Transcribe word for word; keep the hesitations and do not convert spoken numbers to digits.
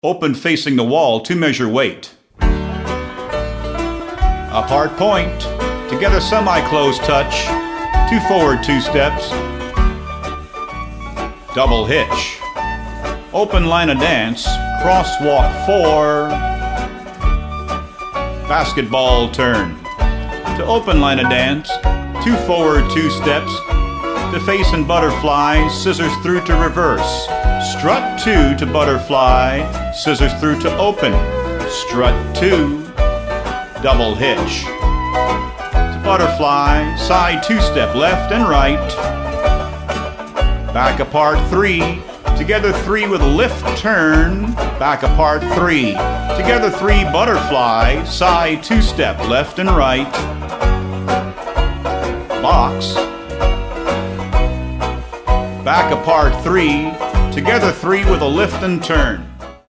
Open facing the wall to measure weight. Up hard point. Together semi-close touch. Two forward two steps. Double hitch. Open line of dance. Crosswalk four. Basketball turn. To open line of dance. Two forward two steps. To face and butterfly. Scissors through to reverse. Strut two to butterfly. Scissors through to open. Strut two. Double hitch. To butterfly. Side two step left and right. Back apart three. Together three with a lift turn. Back apart three. Together three butterfly. Side two step left and right. Box. Back apart three. Together three with a lift and turn.